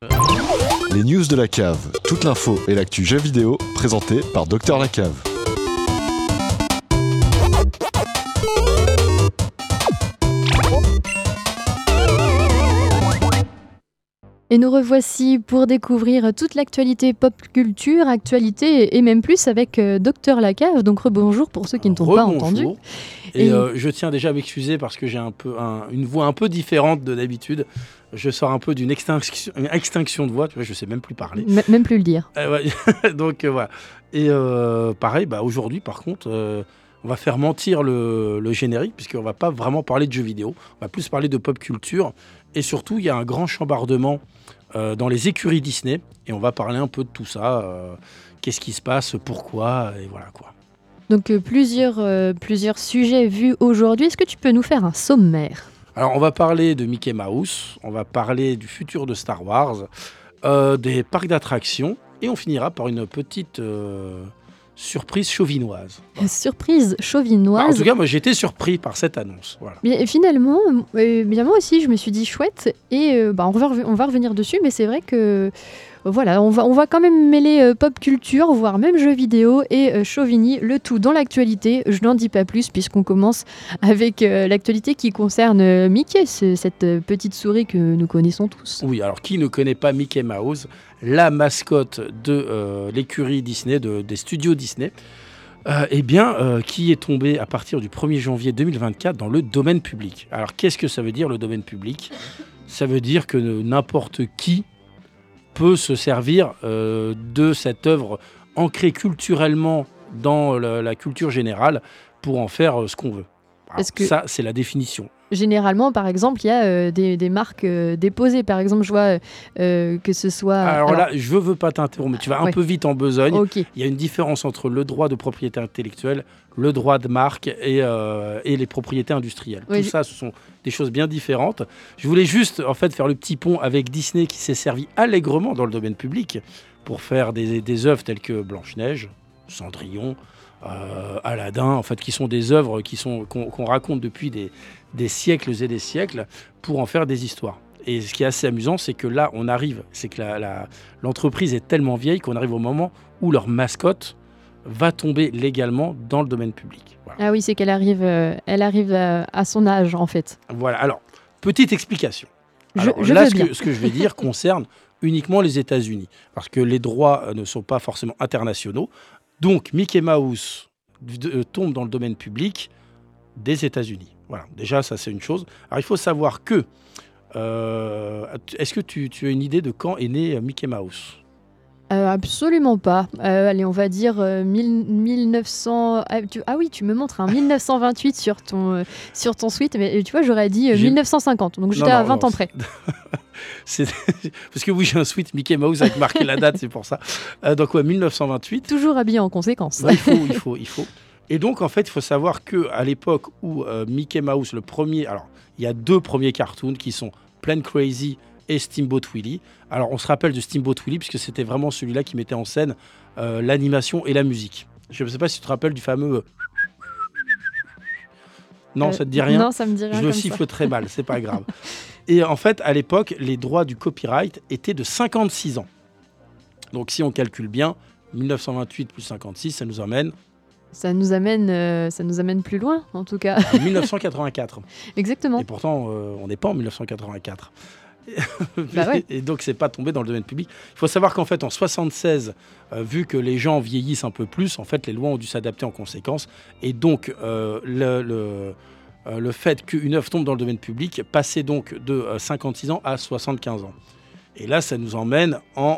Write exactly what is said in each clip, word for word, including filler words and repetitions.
Les news de la cave, toute l'info et l'actu jeux vidéo, présenté par Docteur Lacave. Et nous revoici pour découvrir toute l'actualité pop culture, actualité et même plus avec euh, Docteur Lacave. Donc rebonjour pour ceux qui ne t'ont pas entendu. Et, et... Euh, je tiens déjà à m'excuser parce que j'ai un peu un, une voix un peu différente de d'habitude. Je sors un peu d'une extinction, une extinction de voix, tu vois, je sais même plus parler. M- même plus le dire. Euh, ouais. Donc euh, voilà. Et euh, pareil, bah, aujourd'hui par contre, euh, on va faire mentir le, le générique puisqu'on va pas vraiment parler de jeux vidéo. On va plus parler de pop culture. Et surtout, il y a un grand chambardement euh, dans les écuries Disney. Et on va parler un peu de tout ça. Euh, qu'est-ce qui se passe, pourquoi, et voilà quoi. Donc euh, plusieurs, euh, plusieurs sujets vus aujourd'hui. Est-ce que tu peux nous faire un sommaire ? Alors, on va parler de Mickey Mouse, on va parler du futur de Star Wars, euh, des parcs d'attractions, et on finira par une petite euh, surprise chauvinoise. Voilà. Surprise chauvinoise. Bah, en tout cas, moi, j'ai été surpris par cette annonce. Voilà. Mais finalement, euh, bien moi aussi, je me suis dit chouette, et euh, bah, on, va rev- on va revenir dessus, mais c'est vrai que... Voilà, on va, on va quand même mêler euh, pop culture, voire même jeux vidéo et euh, Chauvigny, le tout dans l'actualité. Je n'en dis pas plus puisqu'on commence avec euh, l'actualité qui concerne euh, Mickey, c'est cette euh, petite souris que nous connaissons tous. Oui, alors qui ne connaît pas Mickey Mouse, la mascotte de euh, l'écurie Disney, de, des studios Disney, euh, eh bien, euh, qui est tombé à partir du premier janvier deux mille vingt-quatre dans le domaine public. Alors qu'est-ce que ça veut dire le domaine public ? Ça veut dire que n'importe qui peut se servir euh, de cette œuvre ancrée culturellement dans la, la culture générale pour en faire euh, ce qu'on veut. Alors, que ça, c'est la définition. Généralement, par exemple, il y a euh, des, des marques euh, déposées. Par exemple, je vois euh, que ce soit... Alors, Alors là, je ne veux pas t'interrompre, mais tu vas un ouais. peu vite en besogne. Okay. Il y a une différence entre le droit de propriété intellectuelle, le droit de marque et, euh, et les propriétés industrielles. Oui, Tout je... ça, ce sont des choses bien différentes. Je voulais juste en fait, faire le petit pont avec Disney qui s'est servi allègrement dans le domaine public pour faire des, des œuvres telles que Blanche-Neige, Cendrillon, euh, Aladdin, en fait, qui sont des œuvres qui sont, qu'on, qu'on raconte depuis des, des siècles et des siècles pour en faire des histoires. Et ce qui est assez amusant, c'est que là, on arrive, c'est que la, la, l'entreprise est tellement vieille qu'on arrive au moment où leur mascotte va tomber légalement dans le domaine public. Voilà. Ah oui, c'est qu'elle arrive, euh, elle arrive à, à son âge, en fait. Voilà, alors, petite explication. Alors, je, je là, veux ce bien. que, ce que je vais dire concerne uniquement les États-Unis, parce que les droits euh, ne sont pas forcément internationaux. Donc, Mickey Mouse euh, tombe dans le domaine public des États-Unis. Voilà, déjà, ça, c'est une chose. Alors, il faut savoir que... Euh, est-ce que tu, tu as une idée de quand est né Mickey Mouse ? Euh, absolument pas. Euh, allez, on va dire euh, mille, mille neuf cents... Ah, tu... ah oui, tu me montres un mille neuf cent vingt-huit sur ton, euh, sur ton suite, mais tu vois, j'aurais dit euh, mille neuf cent cinquante, donc j'étais non, non, à vingt non, ans près. C'est... Parce que oui, j'ai un suite Mickey Mouse avec marqué la date, c'est pour ça. Euh, donc ouais, mille neuf cent vingt-huit. Toujours habillé en conséquence. Ouais, il faut, il faut, il faut. Et donc, en fait, il faut savoir qu'à l'époque où euh, Mickey Mouse, le premier... Alors, il y a deux premiers cartoons qui sont Plain Crazy et Steamboat Willie. Alors, on se rappelle de Steamboat Willie puisque c'était vraiment celui-là qui mettait en scène euh, l'animation et la musique. Je ne sais pas si tu te rappelles du fameux... Euh... Non, euh, ça te dit rien ? Non, ça me dit rien. Je le siffle ça. Très mal, c'est pas grave. Et en fait, à l'époque, les droits du copyright étaient de cinquante-six ans. Donc, si on calcule bien, mille neuf cent vingt-huit plus cinquante-six, ça nous emmène... Ça nous amène, euh, ça nous amène plus loin, en tout cas. En mille neuf cent quatre-vingt-quatre. Exactement. Et pourtant, euh, on n'est pas en mille neuf cent quatre-vingt-quatre. Bah ouais. Et donc, c'est pas tombé dans le domaine public. Il faut savoir qu'en fait, en soixante-seize, euh, vu que les gens vieillissent un peu plus, en fait, les lois ont dû s'adapter en conséquence. Et donc, euh, le, le, euh, le fait qu'une œuvre tombe dans le domaine public passait donc de euh, cinquante-six ans à soixante-quinze ans. Et là, ça nous emmène en...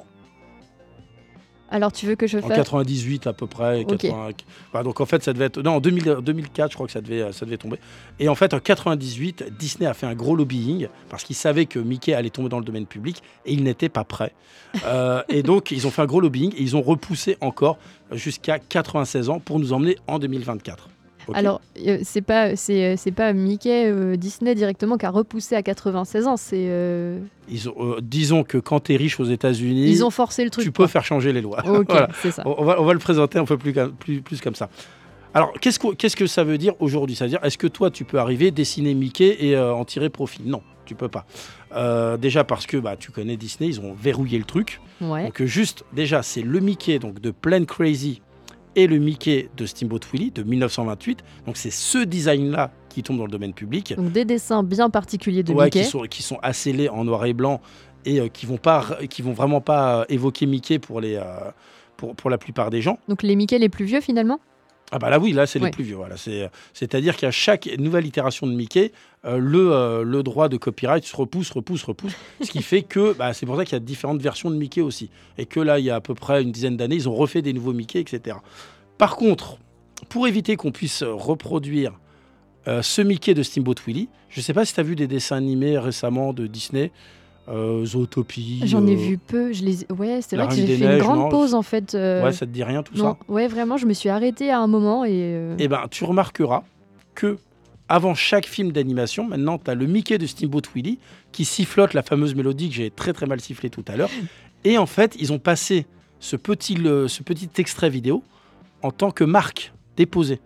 Alors, tu veux que je fasse... En quatre-vingt-dix-huit à peu près. Okay. quatre-vingts... Enfin, donc, en fait, ça devait être... Non, en deux mille, deux mille quatre, je crois que ça devait, ça devait tomber. Et en fait, en quatre-vingt-dix-huit, Disney a fait un gros lobbying parce qu'ils savaient que Mickey allait tomber dans le domaine public et ils n'étaient pas prêts. euh, et donc, ils ont fait un gros lobbying et ils ont repoussé encore jusqu'à quatre-vingt-seize ans pour nous emmener en deux mille vingt-quatre. Okay. Alors, euh, c'est pas, c'est, c'est pas Mickey euh, Disney directement qui a repoussé à quatre-vingt-seize ans. C'est, euh... Ils ont, euh, disons que quand tu es riche aux États-Unis, ils ont forcé le truc. Tu quoi. peux faire changer les lois. Ok, voilà. C'est ça. On va, on va le présenter un peu plus, plus, plus comme ça. Alors, qu'est-ce que, qu'est-ce que ça veut dire aujourd'hui ? Ça veut dire, est-ce que toi, tu peux arriver, dessiner Mickey et euh, en tirer profit ? Non. tu peux pas. Euh, déjà parce que bah, tu connais Disney, ils ont verrouillé le truc. Ouais. Donc juste, déjà, c'est le Mickey donc, de Plain Crazy et le Mickey de Steamboat Willie de mille neuf cent vingt-huit. Donc c'est ce design-là qui tombe dans le domaine public. Donc des dessins bien particuliers de ouais, Mickey. Qui sont, qui sont assez laids en noir et blanc et euh, qui vont pas, qui vont vraiment pas euh, évoquer Mickey pour, les, euh, pour, pour la plupart des gens. Donc les Mickey les plus vieux finalement. Ah bah là oui, là c'est ouais. les plus vieux. Voilà. C'est, c'est-à-dire qu'à chaque nouvelle itération de Mickey, euh, le, euh, le droit de copyright se repousse, repousse, repousse. Ce qui fait que bah, c'est pour ça qu'il y a différentes versions de Mickey aussi. Et que là, il y a à peu près une dizaine d'années, ils ont refait des nouveaux Mickey, et cetera. Par contre, pour éviter qu'on puisse reproduire euh, ce Mickey de Steamboat Willie, je ne sais pas si tu as vu des dessins animés récemment de Disney. Euh, Zootopie. J'en ai euh, vu peu. Je les... Ouais, c'est vrai que Reine j'ai des fait Neiges, une grande non, pause en fait. euh, Ouais, ça te dit rien tout Non, ça ouais, vraiment, je me suis arrêtée à un moment et. euh, Eh ben, tu remarqueras que avant chaque film d'animation, maintenant, tu as le Mickey de Steamboat Willie qui sifflote la fameuse mélodie que j'ai très très mal sifflée tout à l'heure. Et en fait, ils ont passé ce petit, le, ce petit extrait vidéo en tant que marque déposée.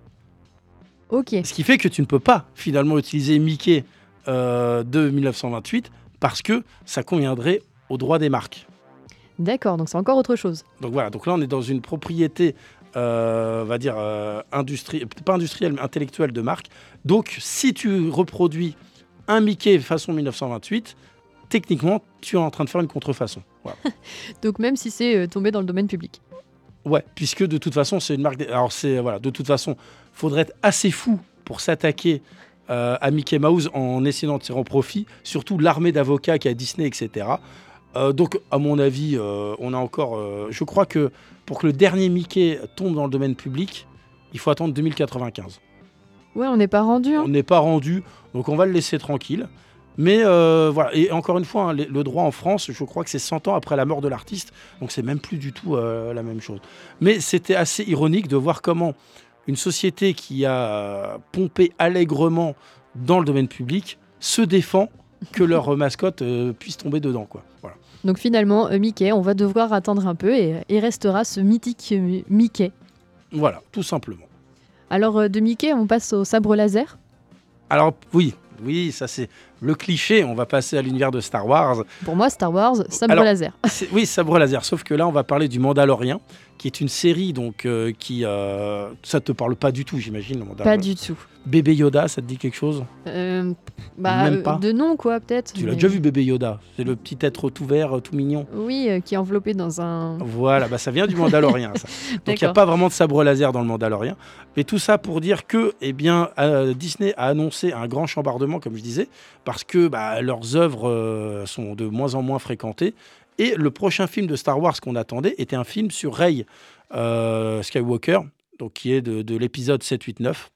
Ok. Ce qui fait que tu ne peux pas finalement utiliser Mickey euh, de mille neuf cent vingt-huit parce que ça conviendrait aux droits des marques. D'accord, donc c'est encore autre chose. Donc voilà, donc là on est dans une propriété, euh, on va dire, euh, industrie, pas industrielle, mais intellectuelle de marque. Donc si tu reproduis un Mickey façon mille neuf cent vingt-huit, techniquement tu es en train de faire une contrefaçon. Voilà. Donc même si c'est euh, tombé dans le domaine public. Ouais, puisque de toute façon c'est une marque. Dé... Alors c'est voilà, de toute façon, faudrait être assez fou pour s'attaquer euh, à Mickey Mouse en essayant de tirer en profit, surtout l'armée d'avocats qu'a Disney, et cetera. Euh, donc, à mon avis, euh, on a encore. Euh, je crois que pour que le dernier Mickey tombe dans le domaine public, il faut attendre deux mille quatre-vingt-quinze. Ouais, on n'est pas rendu. Hein. On n'est pas rendu, donc on va le laisser tranquille. Mais euh, voilà, et encore une fois, hein, le droit en France, je crois que c'est cent ans après la mort de l'artiste, donc c'est même plus du tout euh, la même chose. Mais c'était assez ironique de voir comment une société qui a pompé allègrement dans le domaine public se défend que leur mascotte euh, puisse tomber dedans, quoi. Voilà. Donc finalement, euh, Mickey, on va devoir attendre un peu et, et restera ce mythique euh, Mickey. Voilà, tout simplement. Alors euh, de Mickey, on passe au sabre laser. Alors oui, oui, ça c'est le cliché. On va passer à l'univers de Star Wars. Pour moi, Star Wars, sabre Alors, laser. C'est, oui, sabre laser. Sauf que là, on va parler du Mandalorian, qui est une série donc euh, qui euh, ça te parle pas du tout, j'imagine. Le Pas du tout. Bébé Yoda, ça te dit quelque chose? Euh, bah, Même pas. euh, de nom quoi, peut-être. Tu l'as mais- déjà vu, Bébé Yoda? C'est le petit être tout vert, tout mignon. Oui, euh, qui est enveloppé dans un. Voilà, bah ça vient du Mandalorian, ça. Donc il n'y a D'accord. pas vraiment de sabre laser dans le Mandalorian. Mais tout ça pour dire que eh bien, euh, Disney a annoncé un grand chambardement, comme je disais, parce que bah, leurs œuvres euh, sont de moins en moins fréquentées. Et le prochain film de Star Wars qu'on attendait était un film sur Rey euh, Skywalker, donc qui est de, de l'épisode sept, huit, neuf.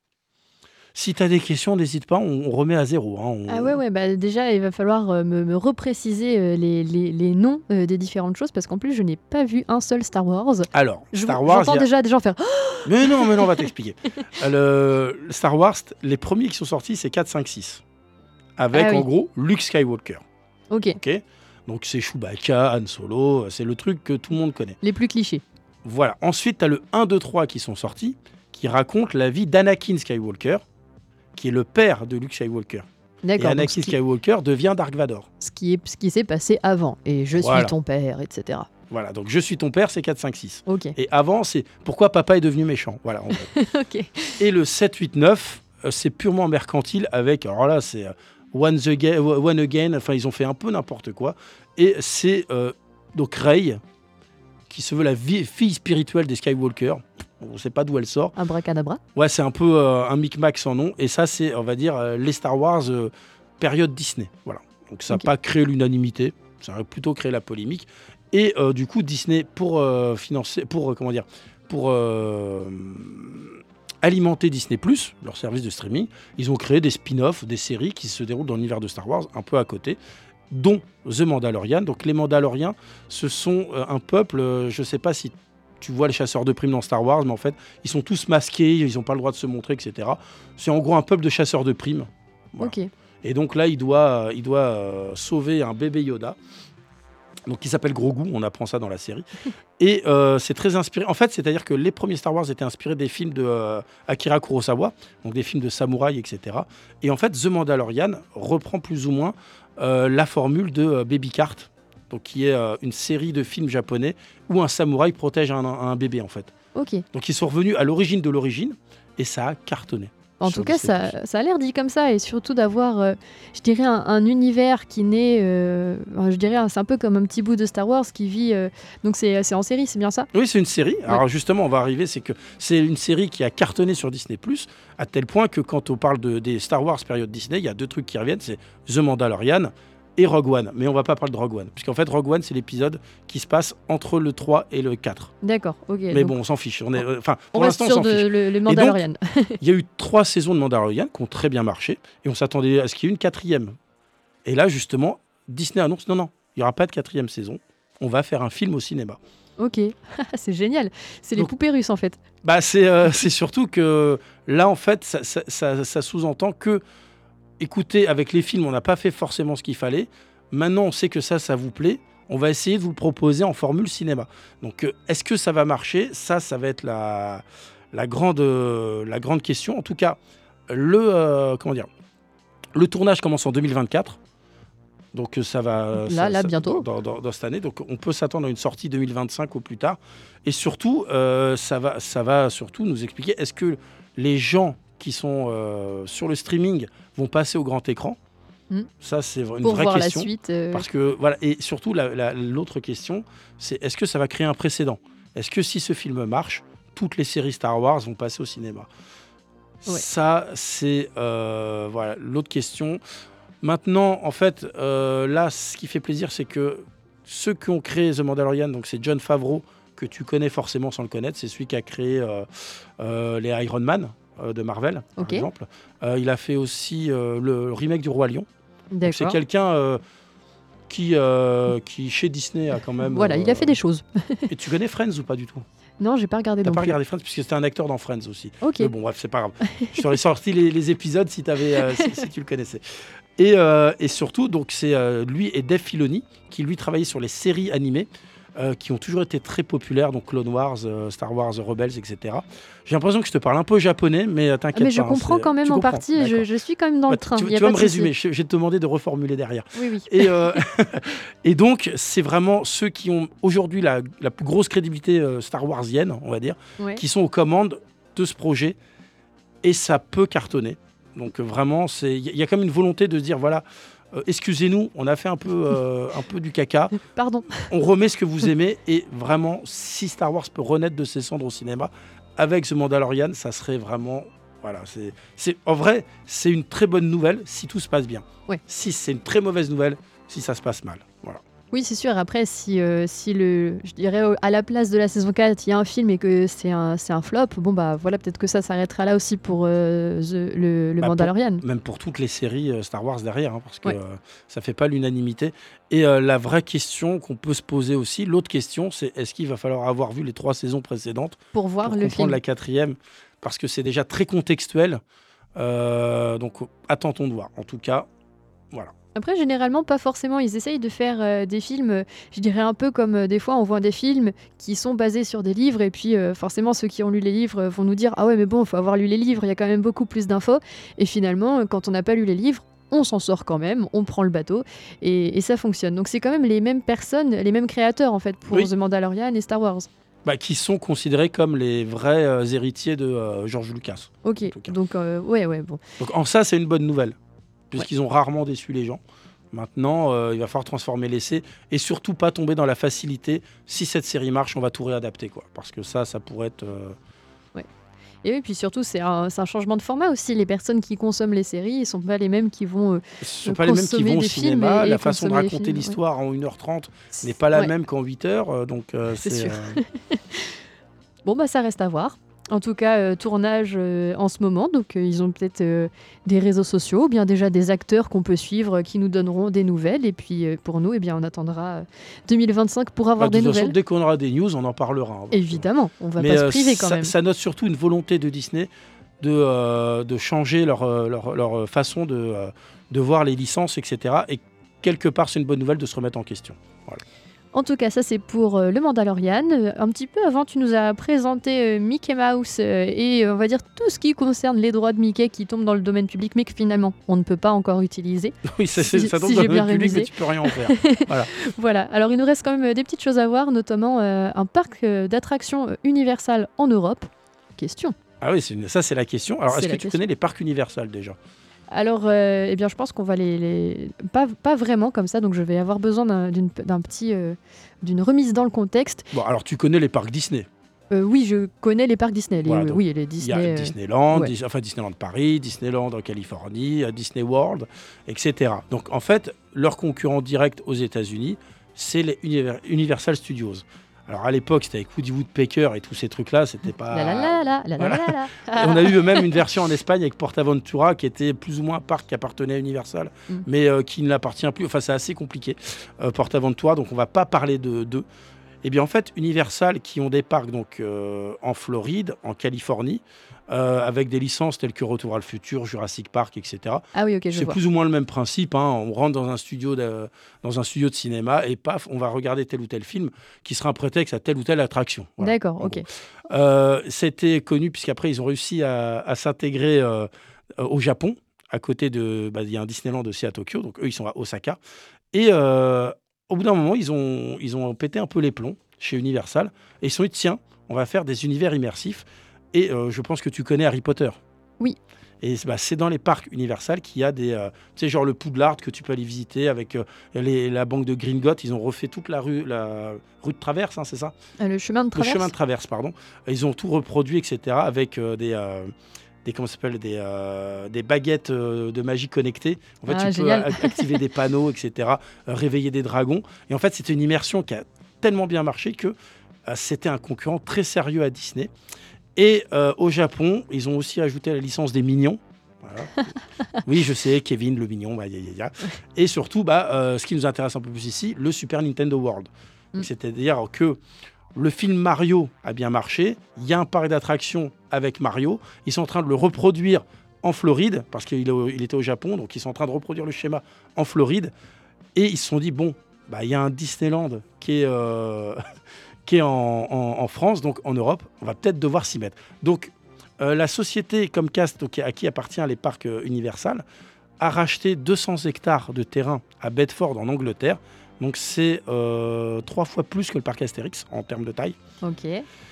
Si tu as des questions, n'hésite pas, on, on remet à zéro. Hein, on... Ah ouais, ouais, bah déjà, il va falloir euh, me, me repréciser euh, les, les, les noms euh, des différentes choses parce qu'en plus, je n'ai pas vu un seul Star Wars. Alors, Je, Star Wars... J'entends y a- déjà des gens faire. Mais non, mais non, on va t'expliquer. Euh, le Star Wars, les premiers qui sont sortis, c'est quatre, cinq, six. Avec, Ah oui. en gros, Luke Skywalker. Ok, Ok, donc c'est Chewbacca, Han Solo, c'est le truc que tout le monde connaît. les plus clichés. Voilà. Ensuite, tu as le un, deux, trois qui sont sortis, qui racontent la vie d'Anakin Skywalker, qui est le père de Luke Skywalker. Et D'accord. donc Anakin ce qui, Skywalker devient Dark Vador. ce qui est, ce qui s'est passé avant. Et je Voilà. suis ton père, et cetera. Voilà, donc je suis ton père, c'est quatre, cinq, six. Ok. Et avant, c'est pourquoi papa est devenu méchant. Voilà. en gros. ok. Et le sept, huit, neuf, euh, c'est purement mercantile avec, alors là, c'est euh, One, again, One Again, enfin, ils ont fait un peu n'importe quoi. Et c'est euh, donc Rey, qui se veut la vie- fille spirituelle des Skywalker. On ne sait pas d'où elle sort. Abracadabra. Ouais, c'est un peu euh, un micmac sans nom. Et ça, c'est, on va dire, euh, les Star Wars euh, période Disney. Voilà. Donc ça n'a Ok. pas créé l'unanimité, ça a plutôt créé la polémique. Et euh, du coup, Disney, pour euh, financer, pour euh, comment dire, pour euh, alimenter Disney plus, leur service de streaming, ils ont créé des spin-offs, des séries qui se déroulent dans l'univers de Star Wars, un peu à côté, dont The Mandalorian. Donc les Mandaloriens, ce sont euh, un peuple, euh, je ne sais pas si tu vois les chasseurs de primes dans Star Wars, mais en fait, ils sont tous masqués, ils n'ont pas le droit de se montrer, et cetera. C'est en gros un peuple de chasseurs de primes. Voilà. Ok. Et donc là, il doit, il doit euh, sauver un bébé Yoda. Donc, qui s'appelle Grogu, on apprend ça dans la série. Et euh, c'est très inspiré. En fait, c'est-à-dire que les premiers Star Wars étaient inspirés des films de euh, Akira Kurosawa, donc des films de samouraï, et cetera. Et en fait, The Mandalorian reprend plus ou moins euh, la formule de euh, Baby Cart, donc qui est euh, une série de films japonais où un samouraï protège un, un bébé, en fait. Ok. Donc, ils sont revenus à l'origine de l'origine, et ça a cartonné. En tout cas, ça, ça a l'air dit comme ça, et surtout d'avoir, euh, je dirais, un, un univers qui naît, euh, je dirais, c'est un peu comme un petit bout de Star Wars qui vit, euh, donc c'est, c'est en série, c'est bien ça ? Oui, c'est une série. Ouais. Alors justement, on va arriver, c'est que c'est une série qui a cartonné sur Disney plus, à tel point que quand on parle de, des Star Wars période Disney, il y a deux trucs qui reviennent, c'est The Mandalorian et Rogue One. Mais on va pas parler de Rogue One, puisqu'en fait, Rogue One, c'est l'épisode qui se passe entre le trois et le quatre. D'accord, ok. Mais donc, bon, on s'en fiche. On est, euh, enfin, on pour reste l'instant, sur on s'en de, fiche. le, le Mandalorian. Il y a eu trois saisons de Mandalorian qui ont très bien marché, et on s'attendait à ce qu'il y ait une quatrième. Et là, justement, Disney annonce, non, non, il n'y aura pas de quatrième saison. On va faire un film au cinéma. Ok, c'est génial. C'est les Donc, poupées russes, en fait. Bah, c'est, euh, c'est surtout que là, en fait, ça, ça, ça, ça sous-entend que, écoutez, avec les films, on n'a pas fait forcément ce qu'il fallait. Maintenant, on sait que ça, ça vous plaît. On va essayer de vous le proposer en formule cinéma. Donc, euh, est-ce que ça va marcher ? Ça, ça va être la, la, grande, euh, la grande question. En tout cas, le, euh, comment dire, le tournage commence en deux mille vingt-quatre. Donc, euh, ça va... Là, ça, là, ça, bientôt. Dans, dans, dans cette année. Donc, on peut s'attendre à une sortie deux mille vingt-cinq au plus tard. Et surtout, euh, ça, va, ça va surtout nous expliquer, est-ce que les gens qui sont euh, sur le streaming vont passer au grand écran ? Mmh. Ça, c'est une Pour vraie voir question. la suite. Euh... Parce que, voilà, et surtout, la, la, l'autre question, c'est est-ce que ça va créer un précédent ? Est-ce que si ce film marche, toutes les séries Star Wars vont passer au cinéma ? Ouais. Ça, c'est euh, voilà, l'autre question. Maintenant, en fait, euh, là, ce qui fait plaisir, c'est que ceux qui ont créé The Mandalorian, donc c'est Jon Favreau, que tu connais forcément sans le connaître, c'est celui qui a créé euh, euh, les Iron Man euh, de Marvel, par okay. exemple. Euh, il a fait aussi euh, le remake du Roi Lion. Donc, c'est quelqu'un euh, qui, euh, qui, chez Disney, a quand même... Voilà, euh, il a fait des choses. Et tu connais Friends ou pas du tout ? Non, j'ai pas regardé. T'as non pas plus. regardé Friends, puisque c'était un acteur dans Friends aussi. Ok. Mais bon, bref, c'est pas grave. Je t'aurais sorti les, les épisodes si, euh, si, si tu le connaissais. Et, euh, et surtout, donc, c'est euh, lui et Dave Filoni, qui lui travaillaient sur les séries animées, euh, qui ont toujours été très populaires, donc Clone Wars, euh, Star Wars, Rebels, et cetera. J'ai l'impression que je te parle un peu japonais, mais t'inquiète pas. Mais je hein, comprends c'est... quand même tu en comprends, partie, je, je suis quand même dans bah, le train. Tu, tu vas me résumer, je, je vais te demander de reformuler derrière. Oui, oui. Et, euh, et donc, c'est vraiment ceux qui ont aujourd'hui la, la plus grosse crédibilité euh, Star Warsienne, on va dire, ouais. qui sont aux commandes de ce projet, et ça peut cartonner. Donc vraiment, il y, y a quand même une volonté de se dire, voilà, euh, excusez-nous, on a fait un peu, euh, un peu du caca. Pardon. On remet ce que vous aimez, et vraiment, si Star Wars peut renaître de ses cendres au cinéma, avec The Mandalorian, ça serait vraiment... Voilà, c'est, c'est, en vrai, c'est une très bonne nouvelle si tout se passe bien. Ouais. Si c'est une très mauvaise nouvelle, si ça se passe mal. Voilà. Oui, c'est sûr. Après, si, euh, si le, je dirais, à la place de la saison quatre, il y a un film et que c'est un, c'est un flop, bon, bah voilà, peut-être que ça s'arrêtera là aussi pour euh, the, le, le bah Mandalorian. Pour, même pour toutes les séries euh, Star Wars derrière, hein, parce que ouais. euh, ça ne fait pas l'unanimité. Et euh, la vraie question qu'on peut se poser aussi, l'autre question, c'est est-ce qu'il va falloir avoir vu les trois saisons précédentes pour voir pour le comprendre film. la quatrième, parce que c'est déjà très contextuel. Euh, donc, attendons de voir. En tout cas, voilà. Après, généralement, pas forcément. Ils essayent de faire euh, des films, euh, je dirais un peu comme euh, des fois on voit des films qui sont basés sur des livres et puis euh, forcément ceux qui ont lu les livres vont nous dire « Ah ouais, mais bon, il faut avoir lu les livres, il y a quand même beaucoup plus d'infos. » Et finalement, quand on n'a pas lu les livres, on s'en sort quand même, on prend le bateau et, et ça fonctionne. Donc c'est quand même les mêmes personnes, les mêmes créateurs en fait pour oui. The Mandalorian et Star Wars. Bah, qui sont considérés comme les vrais euh, héritiers de euh, George Lucas. Ok, donc euh, ouais, ouais, bon. Donc en ça, c'est une bonne nouvelle. Puisqu'ils ouais. ont rarement déçu les gens. Maintenant, euh, il va falloir transformer l'essai et surtout pas tomber dans la facilité. Si cette série marche, on va tout réadapter, quoi. Parce que ça, ça pourrait être... Euh... Ouais. Et oui, puis surtout, c'est un, c'est un changement de format aussi. Les personnes qui consomment les séries, ils ne sont pas les mêmes qui vont euh, Ce ne sont pas les mêmes qui vont au cinéma. Et, et la façon de raconter films, l'histoire ouais. en une heure trente n'est pas la ouais. même qu'en huit heures. Euh, donc, euh, c'est, c'est sûr. Euh... Bon, bah ça reste à voir. En tout cas, euh, tournage euh, en ce moment, donc euh, ils ont peut-être euh, des réseaux sociaux, ou bien déjà des acteurs qu'on peut suivre, euh, qui nous donneront des nouvelles. Et puis euh, pour nous, eh bien, on attendra euh, deux mille vingt-cinq pour avoir bah, des de nouvelles. Façon, dès qu'on aura des news, on en parlera. Hein, Évidemment, on ne va Mais, pas euh, se priver quand ça, même. Ça note surtout une volonté de Disney de, euh, de changer leur, leur, leur façon de, euh, de voir les licences, et cetera. Et quelque part, c'est une bonne nouvelle de se remettre en question. Voilà. En tout cas, ça c'est pour euh, le Mandalorian. Euh, Un petit peu avant, tu nous as présenté euh, Mickey Mouse euh, et euh, on va dire tout ce qui concerne les droits de Mickey qui tombent dans le domaine public, mais que finalement on ne peut pas encore utiliser. Oui, ça, si, ça tombe si dans j'ai le bien public, révisé. mais tu peux rien en faire. Voilà. Voilà. Alors il nous reste quand même euh, des petites choses à voir, notamment euh, un parc euh, d'attractions euh, Universal en Europe. Question. Ah oui, c'est une... ça c'est la question. Alors, C'est est-ce que la tu question. connais les parcs Universal déjà? Alors, euh, eh bien, je pense qu'on va les, les... Pas, pas vraiment comme ça, donc je vais avoir besoin d'un, d'une, d'un petit, euh, d'une remise dans le contexte. Bon, alors tu connais les parcs Disney. Euh, oui, je connais les parcs Disney. Les, Voilà, euh, donc, oui, les Il y Disney. a euh, Disneyland, ouais. Dis- enfin Disneyland Paris, Disneyland en Californie, euh, Disney World, et cetera. Donc en fait, leur concurrent direct aux États-Unis, c'est les Univer- Universal Studios. Alors à l'époque, c'était avec Woody Woodpecker et tous ces trucs-là, c'était pas. La la la la la la Voilà. la la. Et on a eu même une version en Espagne avec PortAventura qui était plus ou moins un parc qui appartenait à Universal, Mm. mais euh, qui ne l'appartient plus. Enfin, c'est assez compliqué, euh, PortAventura, donc on va pas parler de d'eux. Et bien en fait, Universal qui ont des parcs donc euh, en Floride, en Californie, euh, avec des licences telles que Retour à le futur, Jurassic Park, et cetera. Ah oui, ok, je C'est vois. plus ou moins le même principe. Hein. On rentre dans un studio de, dans un studio de cinéma et paf, on va regarder tel ou tel film qui sera un prétexte à telle ou telle attraction. Voilà, D'accord, en ok. gros. Euh, C'était connu puisqu'après ils ont réussi à, à s'intégrer euh, euh, au Japon. À côté de, bah, il y a un Disneyland aussi à Tokyo, donc eux ils sont à Osaka. Et euh, au bout d'un moment, ils ont, ils ont pété un peu les plombs chez Universal et ils se sont dit tiens, on va faire des univers immersifs. Et euh, je pense que tu connais Harry Potter. Oui. Et bah, c'est dans les parcs Universal qu'il y a des, euh, tu sais, genre le Poudlard que tu peux aller visiter avec euh, les- la banque de Gringotts. Ils ont refait toute la rue, la rue de Traverse, hein, c'est ça? Euh, le chemin de Le traverse. chemin de Traverse, pardon. Ils ont tout reproduit, et cetera avec euh, des, euh, des, comment ça s'appelle, des, euh, des baguettes euh, de magie connectées. En fait, Ah, tu génial. peux a- activer des panneaux, et cetera, euh, réveiller des dragons. Et en fait, c'était une immersion qui a tellement bien marché que euh, c'était un concurrent très sérieux à Disney. Et euh, au Japon, ils ont aussi ajouté la licence des Mignons. Voilà. Oui, je sais, Kevin le Mignon. Bah, ya, ya, ya. Et surtout, bah, euh, ce qui nous intéresse un peu plus ici, le Super Nintendo World. Mm. C'est-à-dire que le film Mario a bien marché. Il y a un parc d'attractions avec Mario. Ils sont en train de le reproduire en Floride, parce qu'il est au- il était au Japon. Donc, ils sont en train de reproduire le schéma en Floride. Et ils se sont dit, bon, bah, il y a un Disneyland qui est... euh, qui est en, en- en France, donc en Europe, on va peut-être devoir s'y mettre. Donc, euh, la société Comcast, donc, à qui appartient les parcs euh, Universal, a racheté deux cents hectares de terrain à Bedford, en Angleterre. Donc, c'est euh, trois fois plus que le parc Astérix en termes de taille. Ok.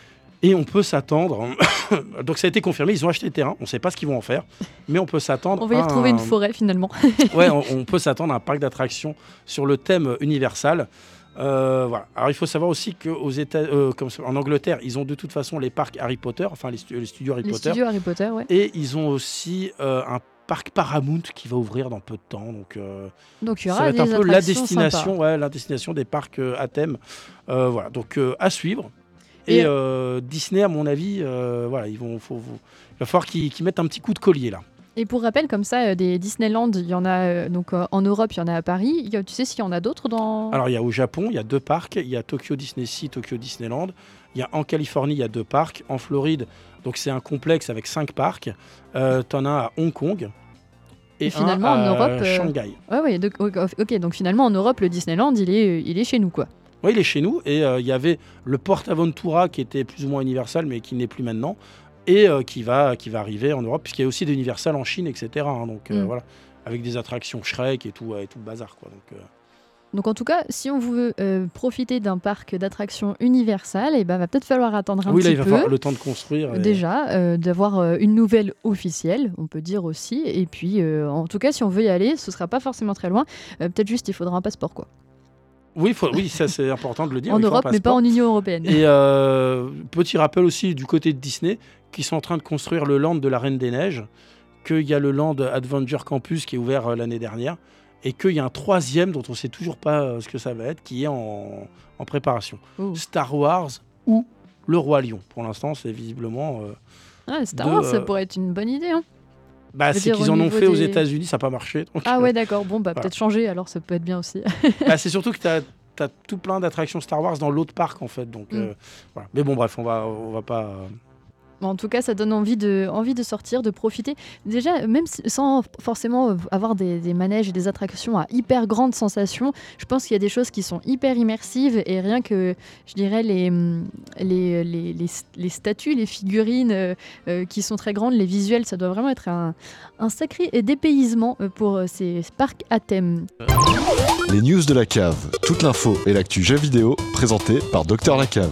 Et on peut s'attendre. Donc, ça a été confirmé, ils ont acheté le terrain. On ne sait pas ce qu'ils vont en faire, mais on peut s'attendre. On va y à retrouver un- une forêt finalement. Ouais, on, on peut s'attendre à un parc d'attractions sur le thème Universal. Euh, voilà. Alors il faut savoir aussi qu'aux États, euh, comme ça, en Angleterre, ils ont de toute façon les parcs Harry Potter, enfin les, stu- les studios Harry Les Potter, studios Harry Potter, ouais. et ils ont aussi euh, un parc Paramount qui va ouvrir dans peu de temps. Donc euh, Donc il y ça aura va être des un peu la attractions destination, sympas. ouais, la destination des parcs euh, à thème. Euh, voilà. Donc euh, à suivre. Et, Et- euh, Disney, à mon avis, euh, voilà, ils vont, faut, faut- il va falloir qu'ils qu'ils mettent un petit coup de collier là. Et pour rappel, comme ça, euh, des Disneyland, il y en a euh, donc euh, en Europe, il y en a à Paris. Il y a- tu sais s'il y en a d'autres dans. Alors, il y a au Japon, il y a deux parcs. Il y a Tokyo Disney Sea, Tokyo Disneyland. Il y a en Californie, il y a deux parcs. En Floride, donc c'est un complexe avec cinq parcs. Euh, T'en as un à Hong Kong. Et, Et finalement, un en à Europe, euh, Shanghai. Ouais, ouais. donc- ok, ok, donc finalement en Europe, le Disneyland, il est, il est chez nous, quoi. Oui, il est chez nous. Et euh, il y avait le PortAventura qui était plus ou moins Universal, mais qui n'est plus maintenant. Et euh, qui, va, qui va arriver en Europe, puisqu'il y a aussi des Universal en Chine, et cetera hein. donc euh, Mm. voilà, avec des attractions Shrek et tout, et tout le bazar. Quoi. Donc, euh, Donc en tout cas, si on veut euh, profiter d'un parc d'attractions Universal, et ben va peut-être falloir attendre un oui, là, petit il va peu. falloir le temps de construire. et- Déjà, euh, d'avoir euh, une nouvelle officielle, on peut dire aussi. Et puis, euh, en tout cas, si on veut y aller, ce sera pas forcément très loin. Euh, peut-être juste, il faudra un passeport, quoi. Oui, faut- oui, ça c'est important de le dire. En il faut un Europe, mais pas passeport. en Union européenne. Et euh, petit rappel aussi du côté de Disney, qui sont en train de construire le land de la Reine des Neiges, qu'il y a le land Adventure Campus qui est ouvert euh, l'année dernière, et qu'il y a un troisième dont on ne sait toujours pas euh, ce que ça va être, qui est en, en préparation. Oh. Star Wars ou le Roi Lion. Pour l'instant, c'est visiblement... euh, Ah, Star de, Wars, ça euh, pourrait être une bonne idée. Hein. bah, veux c'est dire, qu'ils au en ont niveau fait aux des- États-Unis, ça n'a pas marché. donc, Ah euh, ouais, d'accord. Bon, bah voilà. peut-être changer, alors ça peut être bien aussi. bah, c'est surtout que tu as tout plein d'attractions Star Wars dans l'autre parc, en fait. Donc, Mm. euh, voilà. Mais bon, bref, on va, on va pas... euh, En tout cas, ça donne envie de, envie de sortir, de profiter. Déjà, même sans forcément avoir des, des manèges et des attractions à hyper grande sensation, je pense qu'il y a des choses qui sont hyper immersives et rien que, je dirais, les, les, les, les, les statues, les figurines euh, euh, qui sont très grandes, les visuels, ça doit vraiment être un, un sacré dépaysement pour ces parcs à thème. Les news de la cave, toute l'info et l'actu jeux vidéo présenté par Docteur Lacave.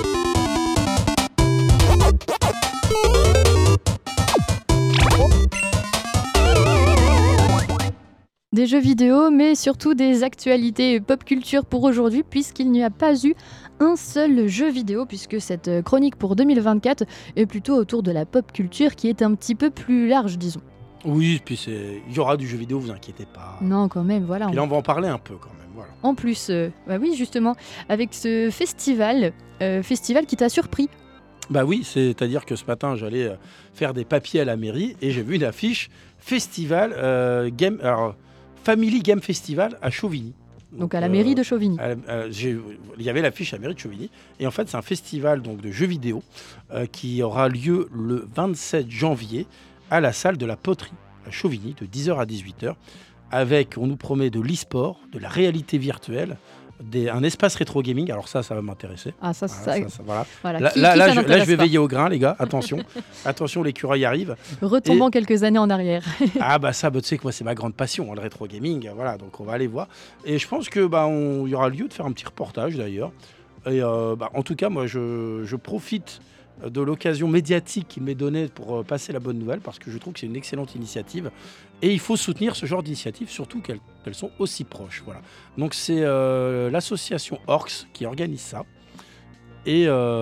Des jeux vidéo, mais surtout des actualités pop culture pour aujourd'hui, puisqu'il n'y a pas eu un seul jeu vidéo, puisque cette chronique pour deux mille vingt-quatre est plutôt autour de la pop culture qui est un petit peu plus large, disons. Oui, puis c'est... il y aura du jeu vidéo, vous inquiétez pas. Non, quand même, voilà. Puis là, on va en parler un peu quand même, voilà. En plus, euh, bah oui, justement, avec ce festival, euh, festival qui t'a surpris. Bah oui, c'est-à-dire que ce matin, j'allais euh, faire des papiers à la mairie et j'ai vu une affiche festival euh, game... Alors, Family Game Festival à Chauvigny. Donc, donc à la mairie euh, de Chauvigny. À, à, il y avait l'affiche à la mairie de Chauvigny. Et en fait, c'est un festival donc, de jeux vidéo euh, qui aura lieu le vingt-sept janvier à la salle de la Poterie à Chauvigny de dix heures à dix-huit heures. Avec, on nous promet, de l'e-sport, de la réalité virtuelle, des, un espace rétro gaming. Alors ça, ça va m'intéresser. Ah, ça, voilà, ça, ça, ça voilà. Voilà. Là, Qui, là, qui là, ça je, là, je vais pas. veiller au grain, les gars. Attention. Attention, l'écureuil arrive. Retombons Et... quelques années en arrière. Ah bah ça, bah, tu sais que moi, c'est ma grande passion, hein, le rétro gaming. Voilà, donc on va aller voir. Et je pense que bah, on, y aura lieu de faire un petit reportage, d'ailleurs. Et euh, bah, en tout cas, moi, je, je profite de l'occasion médiatique qui m'est donnée pour passer la bonne nouvelle, parce que je trouve que c'est une excellente initiative. Et il faut soutenir ce genre d'initiative, surtout qu'elles, qu'elles sont aussi proches. Voilà. Donc c'est euh, l'association Orcs qui organise ça. Et,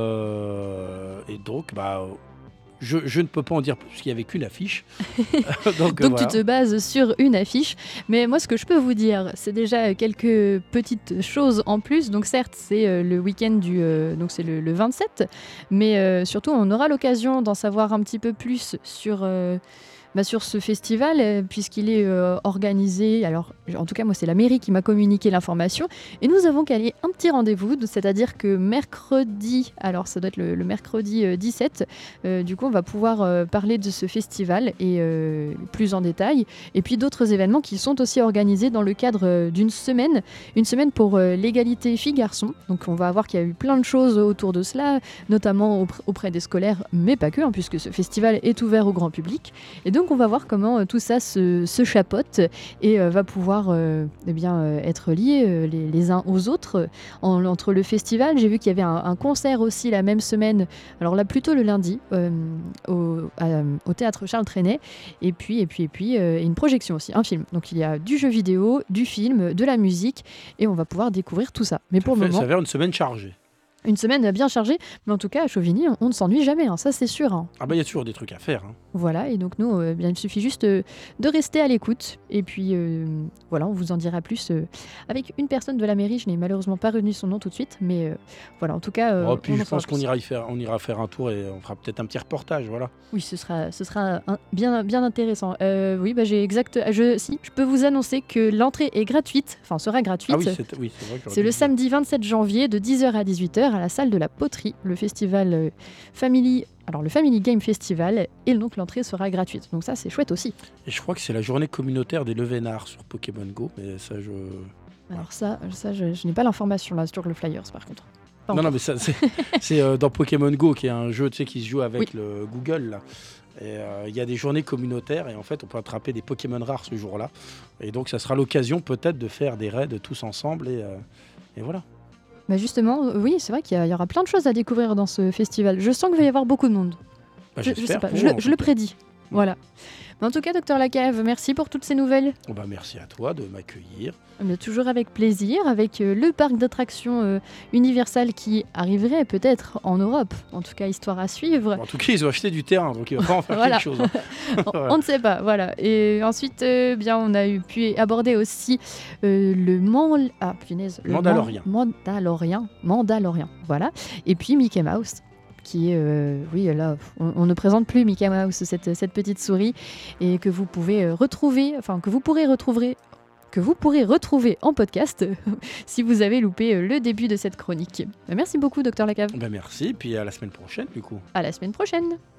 euh, et donc, bah, je, je ne peux pas en dire plus, parce qu'il n'y avait qu'une affiche. donc donc voilà. Tu te bases sur une affiche. Mais moi, ce que je peux vous dire, c'est déjà quelques petites choses en plus. Donc certes, c'est euh, le week-end du... Euh, donc c'est le, le vingt-sept. Mais euh, surtout, on aura l'occasion d'en savoir un petit peu plus sur... Euh, Bah sur ce festival, euh, puisqu'il est euh, organisé, alors en tout cas moi c'est la mairie qui m'a communiqué l'information, et nous avons calé un petit rendez-vous, c'est-à-dire que mercredi, alors ça doit être le, le mercredi euh, dix-sept, euh, du coup on va pouvoir euh, parler de ce festival et euh, plus en détail, et puis d'autres événements qui sont aussi organisés dans le cadre euh, d'une semaine, une semaine pour euh, l'égalité filles-garçons, donc on va voir qu'il y a eu plein de choses autour de cela, notamment auprès, auprès des scolaires, mais pas que, hein, puisque ce festival est ouvert au grand public, et donc on va voir comment euh, tout ça se, se chapeaute et euh, va pouvoir euh, eh bien, euh, être liés euh, les, les uns aux autres. En, entre le festival, j'ai vu qu'il y avait un, un concert aussi la même semaine, alors là plutôt le lundi, euh, au, à, au théâtre Charles Trenet, et puis, et puis, et puis euh, une projection aussi, un film. Donc il y a du jeu vidéo, du film, de la musique, et on va pouvoir découvrir tout ça. Mais ça pour fait, le moment... Ça va faire une semaine chargée. Une semaine bien chargée, mais en tout cas à Chauvigny, on, on ne s'ennuie jamais, hein, ça c'est sûr. Hein. Ah bah il y a toujours des trucs à faire. Hein. Voilà, et donc nous, euh, bien, il suffit juste euh, de rester à l'écoute, et puis euh, voilà, on vous en dira plus euh, avec une personne de la mairie. Je n'ai malheureusement pas retenu son nom tout de suite, mais euh, voilà, en tout cas. Euh, oh, puis on je pense qu'on ira, y faire, on ira faire un tour et on fera peut-être un petit reportage, voilà. Oui, ce sera, ce sera un, bien, bien intéressant. Euh, oui, bah j'ai exact. Je, si, je peux vous annoncer que l'entrée est gratuite, enfin sera gratuite. Ah oui, c'est, oui, c'est vrai. C'est le samedi vingt-sept janvier de dix heures à dix-huit heures à la salle de la Poterie, le festival euh, Family. Alors le Family Game Festival, et donc l'entrée sera gratuite. Donc ça c'est chouette aussi. Et je crois que c'est la journée communautaire des Levénards sur Pokémon Go, mais ça je... Alors ça, ça je, je n'ai pas l'information là sur le Flyers par contre. Pas non encore. non mais ça, c'est, c'est euh, dans Pokémon Go qui est un jeu tu sais, qui se joue avec oui. le Google là. Il euh, y a des journées communautaires et en fait on peut attraper des Pokémon rares ce jour-là. Et donc ça sera l'occasion peut-être de faire des raids tous ensemble et, euh, et voilà. Bah justement, oui, c'est vrai qu'il y, y aura plein de choses à découvrir dans ce festival. Je sens qu'il va y avoir beaucoup de monde. Bah, je, je sais pas, pour, je, je le prédis. Voilà. Mais en tout cas, Docteur Lacave, merci pour toutes ces nouvelles. Oh bah merci à toi de m'accueillir. Mais toujours avec plaisir, avec euh, le parc d'attractions euh, Universal qui arriverait peut-être en Europe. En tout cas, histoire à suivre. Bon, en tout cas, ils ont acheté du terrain, donc il va pas en faire voilà. quelque chose. Hein. on, on ne sait pas, voilà. Et ensuite, euh, bien, on a eu, pu aborder aussi euh, le, Man... ah, punaise, le Mandalorian. Man... Mandalorian. Mandalorian, voilà. Et puis Mickey Mouse. Qui est, euh, oui, là, on, on ne présente plus Mickey Mouse, cette, cette petite souris, et que vous pouvez retrouver, enfin, que vous pourrez retrouver, que vous pourrez retrouver en podcast si vous avez loupé le début de cette chronique. Merci beaucoup, Docteur Lacave. Ben merci, puis à la semaine prochaine, du coup. À la semaine prochaine.